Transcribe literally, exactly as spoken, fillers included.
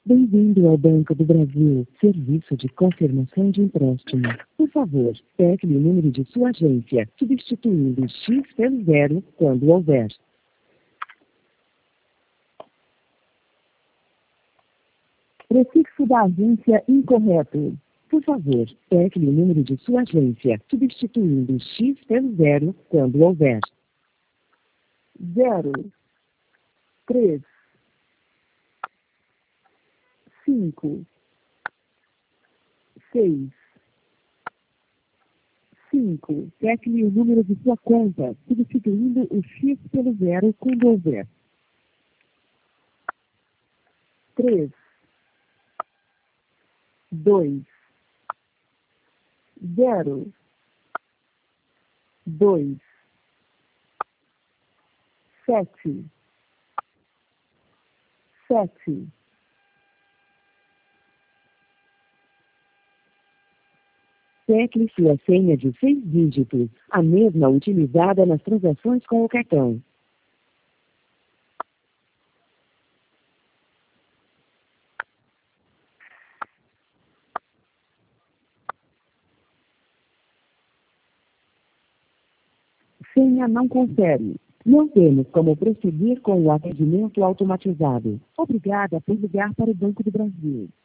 Bem-vindo ao Banco do Brasil, serviço de confirmação de empréstimo. Por favor, pegue o número de sua agência, substituindo X pelo zero quando houver. Prefixo da agência incorreto. Por favor, pegue o número de sua agência, substituindo X pelo zero quando houver. Zero, três, cinco, seis, cinco. Pegue o número de sua conta, substituindo o X pelo zero quando houver. Três, dois, zero, dois, sete, sete. Tecle sua senha de seis dígitos, a mesma utilizada nas transações com o cartão. Senha não confere. Não temos como prosseguir com o atendimento automatizado. Obrigada por ligar para o Banco do Brasil.